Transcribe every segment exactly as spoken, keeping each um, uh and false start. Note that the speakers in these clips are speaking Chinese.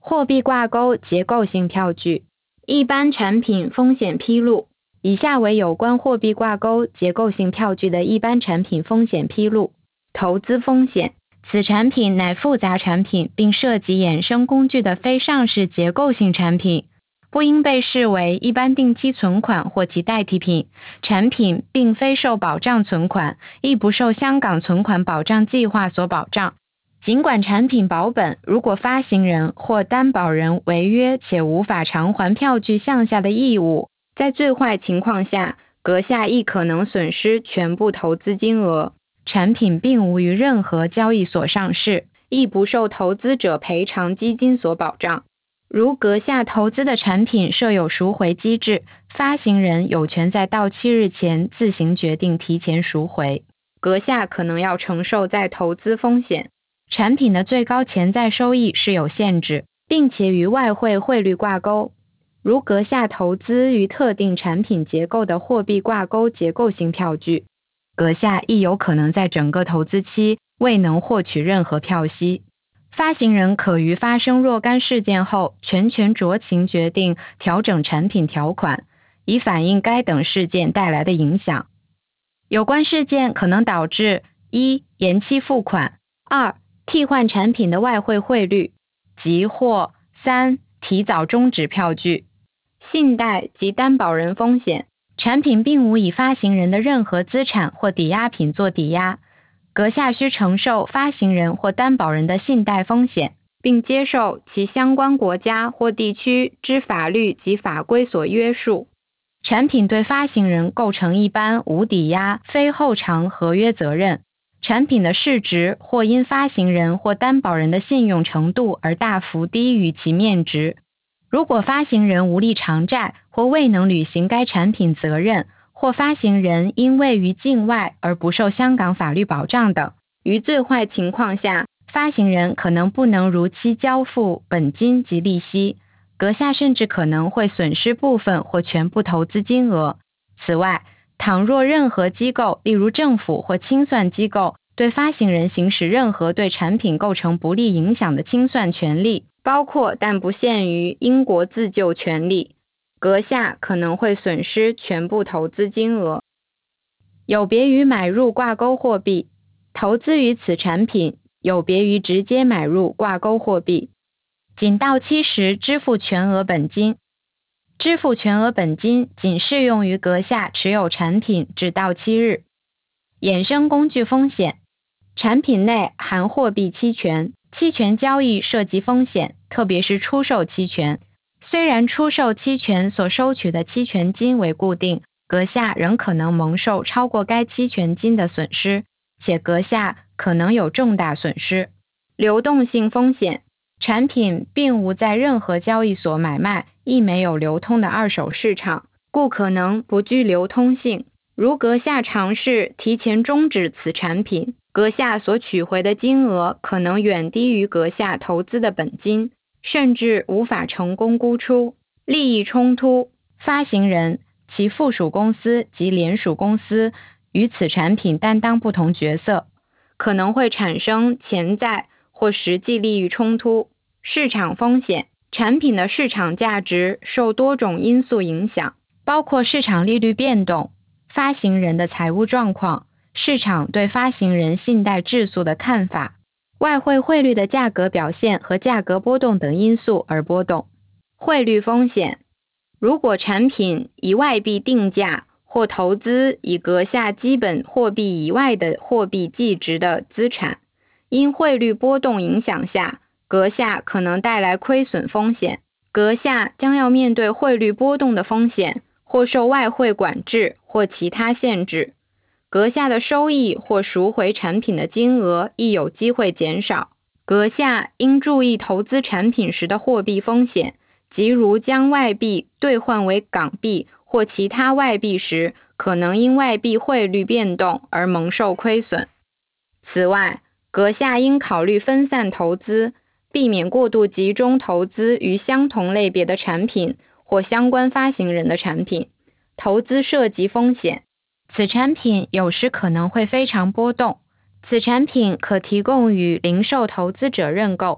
货币挂钩结构性票据，一般产品风险披露。以下为有关货币挂钩结构性票据的一般产品风险披露。投资风险，此产品乃复杂产品，并涉及衍生工具的非上市结构性产品，不应被视为一般定期存款或其代替品。产品并非受保障存款，亦不受香港存款保障计划所保障。尽管产品保本，如果发行人或担保人违约且无法偿还票据项下的义务，在最坏情况下，阁下亦可能损失全部投资金额。产品并无于任何交易所上市，亦不受投资者赔偿基金所保障。如阁下投资的产品设有赎回机制，发行人有权在到期日前自行决定提前赎回，阁下可能要承受再投资风险。产品的最高潜在收益是有限制，并且与外汇汇率挂钩。如阁下投资于特定产品结构的货币挂钩结构性票据，阁下亦有可能在整个投资期未能获取任何票息。发行人可于发生若干事件后全权酌情决定调整产品条款，以反映该等事件带来的影响。有关事件可能导致一延期付款，二替换产品的外汇汇率，及或三提早终止票据。信贷及担保人风险，产品并无以发行人的任何资产或抵押品做抵押，阁下需承受发行人或担保人的信贷风险，并接受其相关国家或地区之法律及法规所约束。产品对发行人构成一般无抵押非后偿合约责任，产品的市值或因发行人或担保人的信用程度而大幅低于其面值。如果发行人无力偿债或未能履行该产品责任，或发行人因位于境外而不受香港法律保障等，于最坏情况下，发行人可能不能如期交付本金及利息，阁下甚至可能会损失部分或全部投资金额。此外，倘若任何机构，例如政府或清算机构，对发行人行使任何对产品构成不利影响的清算权利，包括但不限于英国自救权利，阁下可能会损失全部投资金额。有别于买入挂钩货币，投资于此产品有别于直接买入挂钩货币，仅到期时支付全额本金。支付全额本金仅适用于阁下持有产品至到期日。衍生工具风险，产品内含货币期权，期权交易涉及风险，特别是出售期权。虽然出售期权所收取的期权金为固定，阁下仍可能蒙受超过该期权金的损失，且阁下可能有重大损失。流动性风险，产品并无在任何交易所买卖，亦没有流通的二手市场，故可能不具流通性。如阁下尝试提前终止此产品，阁下所取回的金额可能远低于阁下投资的本金，甚至无法成功估出。利益冲突，发行人、其附属公司及联属公司与此产品担当不同角色，可能会产生潜在或实际利益冲突。市场风险，产品的市场价值受多种因素影响，包括市场利率变动、发行人的财务状况、市场对发行人信贷质素的看法、外汇汇率的价格表现和价格波动等因素而波动。汇率风险，如果产品以外币定价或投资以阁下基本货币以外的货币计值的资产，因汇率波动影响下，阁下可能带来亏损风险。阁下将要面对汇率波动的风险，或受外汇管制或其他限制。阁下的收益或赎回产品的金额亦有机会减少。阁下应注意投资产品时的货币风险，即如将外币兑换为港币或其他外币时，可能因外币汇率变动而蒙受亏损。此外，阁下应考虑分散投资，避免过度集中投资于相同类别的产品或相关发行人的产品。投资涉及风险，此产品有时可能会非常波动。此产品可提供与零售投资者认购，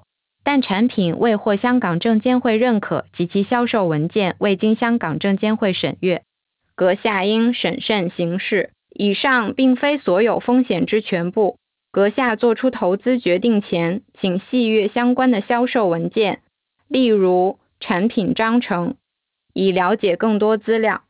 但产品未获香港证监会认可及其销售文件未经香港证监会审阅，阁下应审慎行事。以上并非所有风险之全部，阁下做出投资决定前，请细阅相关的销售文件，例如产品章程，以了解更多资料。